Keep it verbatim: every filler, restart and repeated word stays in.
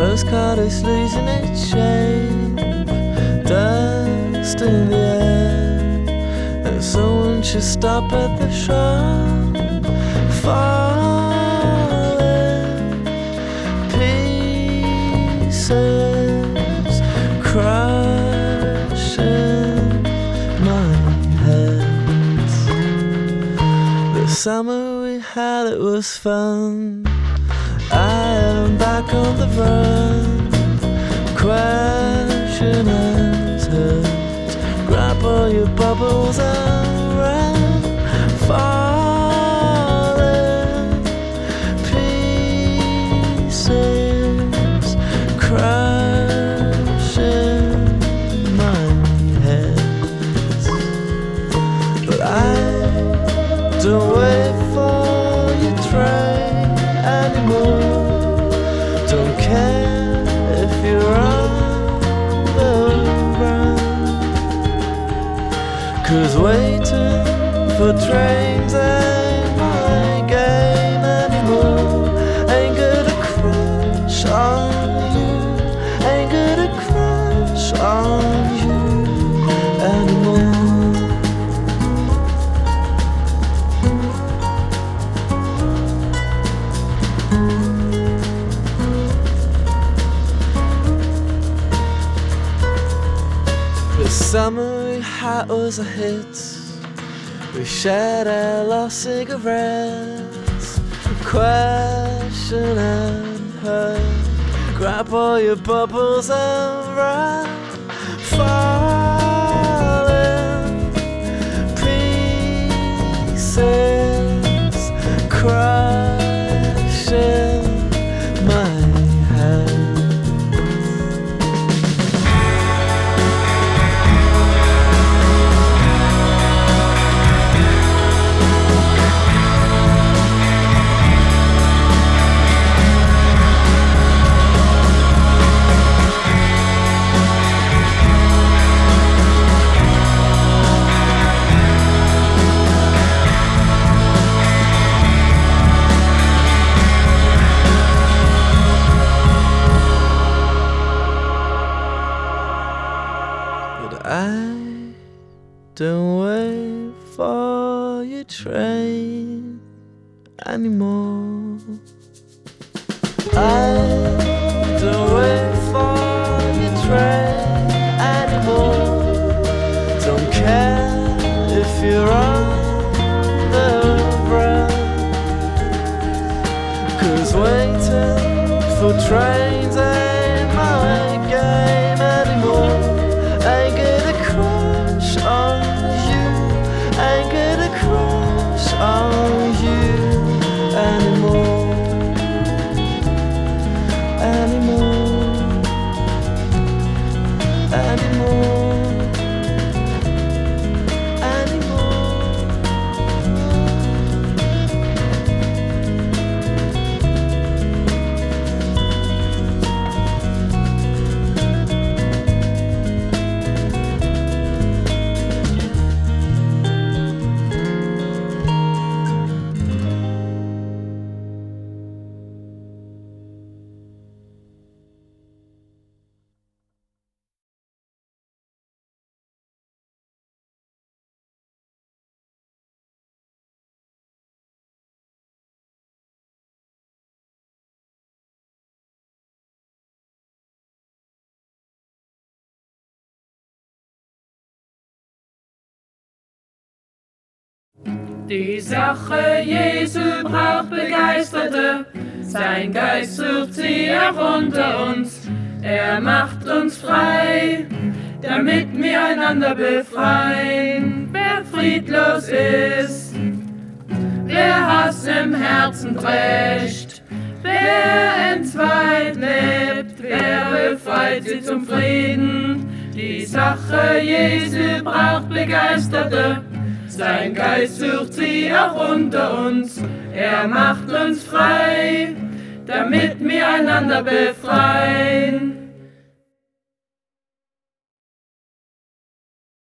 postcard is losing its shape, dust in the air, and someone should stop at the shop. Falling pieces, crushing my head. The summer we had, it was fun. I am back on the run. Question answers. Grab all your bubbles and run. Falling pieces, crushing my head. But I don't wait for your train anymore. Don't care if you're on the run, 'cause waiting for trains ain't my game anymore. Ain't gonna crush on you, ain't gonna crush on you anymore. The summer we had was a hit. We shared our lost cigarettes. Question and hurt. Grab all your bubbles and run. Falling pieces, crushing my head. I don't wait for your train anymore. I don't wait for your train anymore. Don't care if you're on the run, 'cause waiting for trains ain't my game anymore. Ain't gonna crush on you, ain't gonna crush on you anymore, anymore, anymore, anymore. Die Sache Jesu braucht Begeisterte, sein Geist sucht sie auch unter uns. Er macht uns frei, damit wir einander befreien. Wer friedlos ist, wer Hass im Herzen trägt, wer entzweit lebt, wer befreit sie zum Frieden. Die Sache Jesu braucht Begeisterte, sein Geist sucht sie auch unter uns. Er macht uns frei, damit wir einander befreien.